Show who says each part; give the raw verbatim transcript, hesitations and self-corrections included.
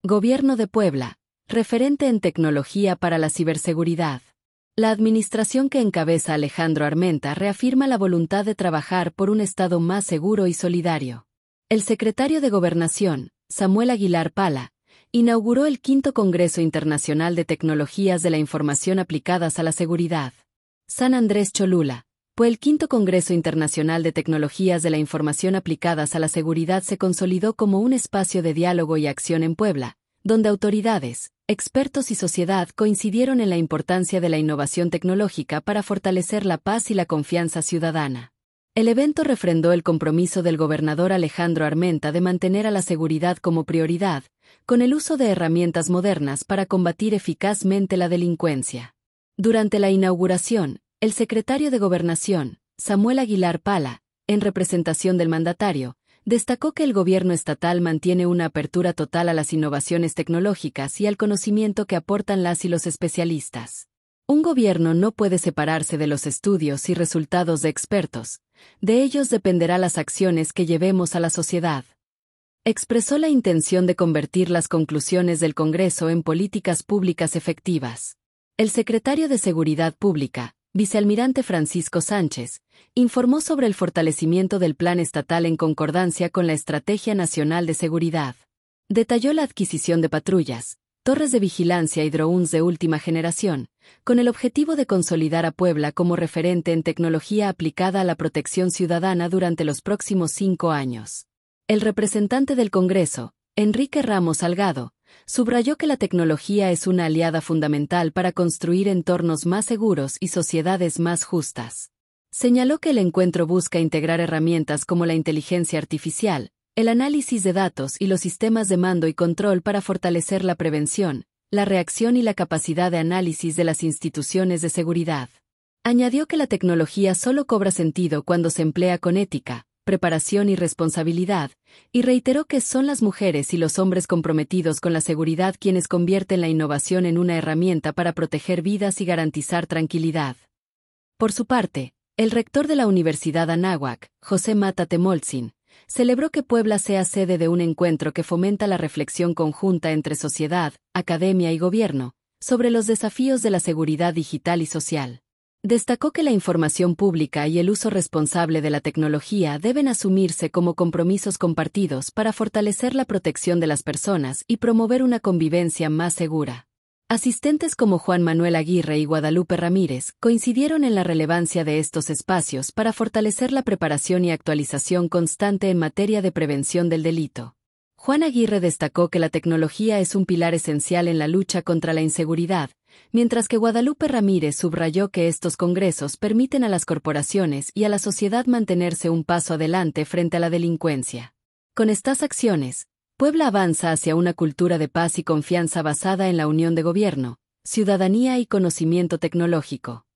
Speaker 1: Gobierno de Puebla, referente en tecnología para la ciberseguridad. La administración que encabeza Alejandro Armenta reafirma la voluntad de trabajar por un Estado más seguro y solidario. El secretario de Gobernación, Samuel Aguilar Pala, inauguró el quinto Congreso Internacional de Tecnologías de la Información aplicadas a la seguridad. San Andrés Cholula. Pues el quinto Congreso Internacional de Tecnologías de la Información aplicadas a la seguridad se consolidó como un espacio de diálogo y acción en Puebla, donde autoridades, expertos y sociedad coincidieron en la importancia de la innovación tecnológica para fortalecer la paz y la confianza ciudadana. El evento refrendó el compromiso del gobernador Alejandro Armenta de mantener a la seguridad como prioridad, con el uso de herramientas modernas para combatir eficazmente la delincuencia. Durante la inauguración, el secretario de Gobernación, Samuel Aguilar Pala, en representación del mandatario, destacó que el gobierno estatal mantiene una apertura total a las innovaciones tecnológicas y al conocimiento que aportan las y los especialistas. Un gobierno no puede separarse de los estudios y resultados de expertos, de ellos dependerá las acciones que llevemos a la sociedad. Expresó la intención de convertir las conclusiones del Congreso en políticas públicas efectivas. El secretario de Seguridad Pública, vicealmirante Francisco Sánchez, informó sobre el fortalecimiento del plan estatal en concordancia con la Estrategia Nacional de Seguridad. Detalló la adquisición de patrullas, torres de vigilancia y drones de última generación, con el objetivo de consolidar a Puebla como referente en tecnología aplicada a la protección ciudadana durante los próximos cinco años. El representante del Congreso, Enrique Ramos Salgado, subrayó que la tecnología es una aliada fundamental para construir entornos más seguros y sociedades más justas. Señaló que el encuentro busca integrar herramientas como la inteligencia artificial, el análisis de datos y los sistemas de mando y control para fortalecer la prevención, la reacción y la capacidad de análisis de las instituciones de seguridad. Añadió que la tecnología solo cobra sentido cuando se emplea con ética, preparación y responsabilidad, y reiteró que son las mujeres y los hombres comprometidos con la seguridad quienes convierten la innovación en una herramienta para proteger vidas y garantizar tranquilidad. Por su parte, el rector de la Universidad Anáhuac, José Mata Temoltzin, celebró que Puebla sea sede de un encuentro que fomenta la reflexión conjunta entre sociedad, academia y gobierno, sobre los desafíos de la seguridad digital y social. Destacó que la información pública y el uso responsable de la tecnología deben asumirse como compromisos compartidos para fortalecer la protección de las personas y promover una convivencia más segura. Asistentes como Juan Manuel Aguirre y Guadalupe Ramírez coincidieron en la relevancia de estos espacios para fortalecer la preparación y actualización constante en materia de prevención del delito. Juan Aguirre destacó que la tecnología es un pilar esencial en la lucha contra la inseguridad, mientras que Guadalupe Ramírez subrayó que estos congresos permiten a las corporaciones y a la sociedad mantenerse un paso adelante frente a la delincuencia. Con estas acciones, Puebla avanza hacia una cultura de paz y confianza basada en la unión de gobierno, ciudadanía y conocimiento tecnológico.